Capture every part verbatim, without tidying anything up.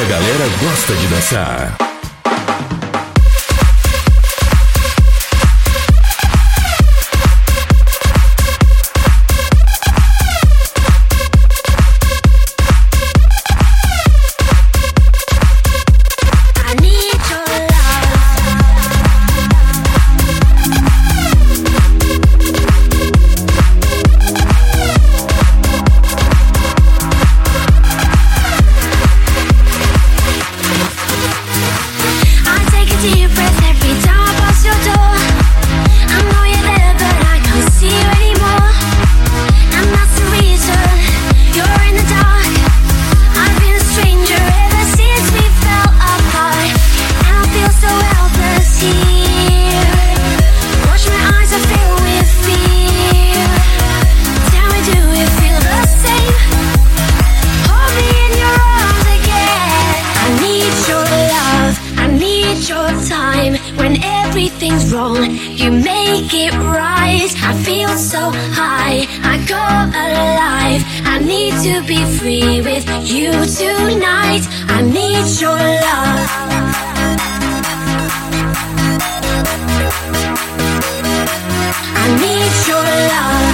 galera gosta de dançar. Everything's wrong, you make it right. I feel so high, I go alive. I need to be free with you tonight. I need your love. I need your love.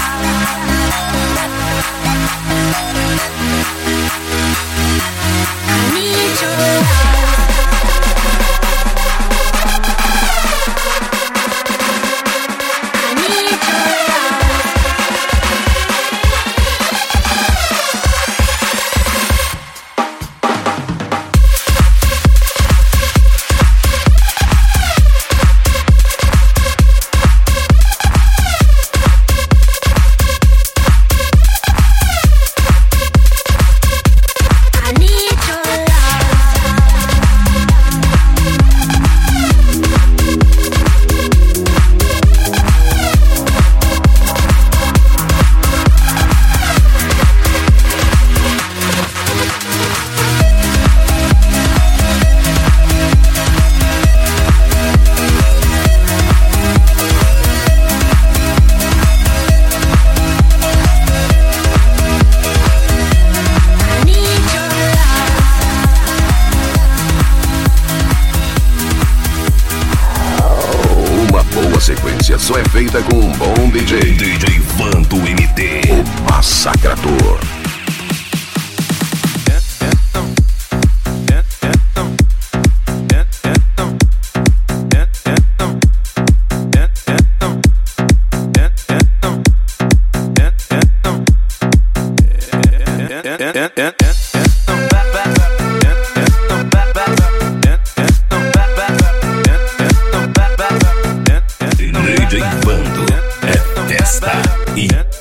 I need your love. Sequência só é feita com um bom D J. D J Vanto M T, o massacrador. D J Vanto é festa e